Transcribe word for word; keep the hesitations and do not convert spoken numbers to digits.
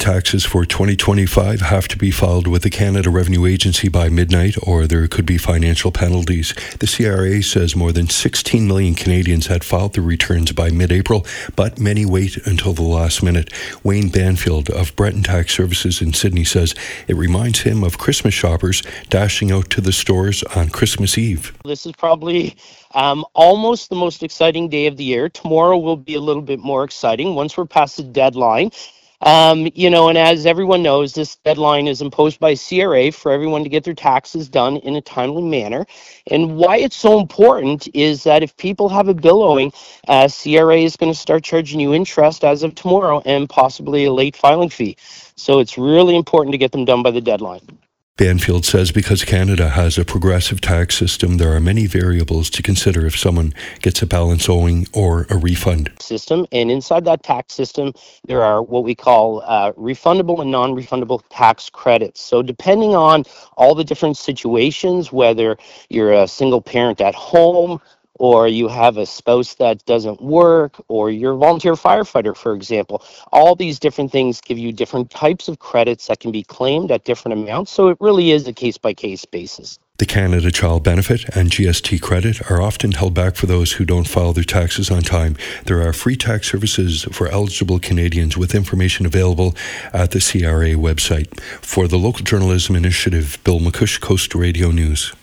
taxes for twenty twenty-five have to be filed with the Canada Revenue Agency by midnight, or there could be financial penalties. The C R A says more than sixteen million Canadians had filed their returns by mid-April, but many wait until the last minute. Wayne Banfield of Breton Tax Services in Sydney says it reminds him of Christmas shoppers dashing out to the stores on Christmas Eve. This is probably um, almost the most exciting day of the year. Tomorrow will be a little bit more exciting once we're past the deadline. Um, you know, and as everyone knows, this deadline is imposed by C R A for everyone to get their taxes done in a timely manner. And why it's so important is that if people have a bill owing, uh, C R A is going to start charging you interest as of tomorrow and possibly a late filing fee. So it's really important to get them done by the deadline. Banfield says because Canada has a progressive tax system, there are many variables to consider if someone gets a balance owing or a refund. System, and inside that tax system, there are what we call uh, refundable and non-refundable tax credits. So depending on all the different situations, whether you're a single parent at home, or you have a spouse that doesn't work, or you're a volunteer firefighter, for example. All these different things give you different types of credits that can be claimed at different amounts, so it really is a case-by-case basis. The Canada Child Benefit and G S T credit are often held back for those who don't file their taxes on time. There are free tax services for eligible Canadians with information available at the C R A website. For the Local Journalism Initiative, Bill McCush, Coast Radio News.